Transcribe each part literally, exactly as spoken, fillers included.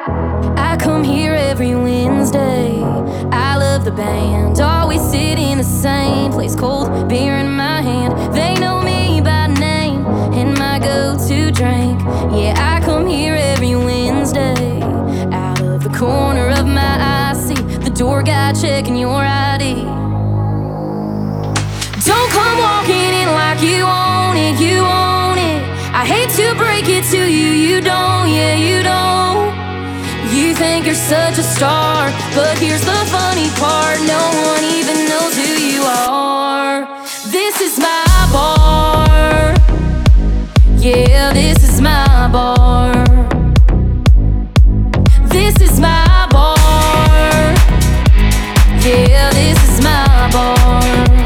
I come here every Wednesday. I love the band. Always sit in the same place, cold beer in my hand. They know me by name and my go-to drink. Yeah, I come here every Wednesday. Out of the corner of my eye, see the door guy checking your I D. Don't come walking in like you own it, you own it. I hate to break it to you, you don't, yeah, you don't. You think you're such a star, but here's the funny part, no one even knows who you are. This is my bar. Yeah, this is my bar. This is my bar. Yeah, this is my bar.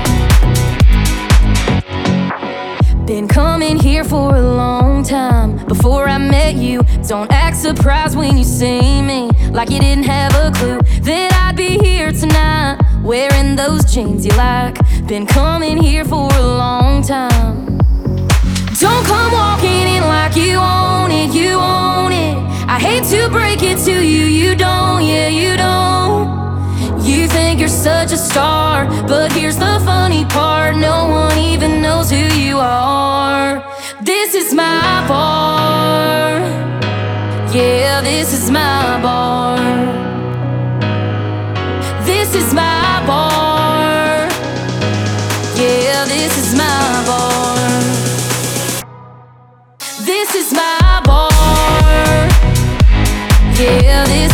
Been coming here for a long time. Before I met you, don't act surprised when you see me, like you didn't have a clue that I'd be here tonight, wearing those jeans you like. Been coming here for a long time. Don't come walking in like you own it, you own it. I hate to break it to you, you don't, yeah, you don't. You think you're such a star, but here's the funny part, no one even knows who you are. This is my bar. Yeah, this is my bar. This is my bar. Yeah, this is my bar. This is my bar. Yeah, this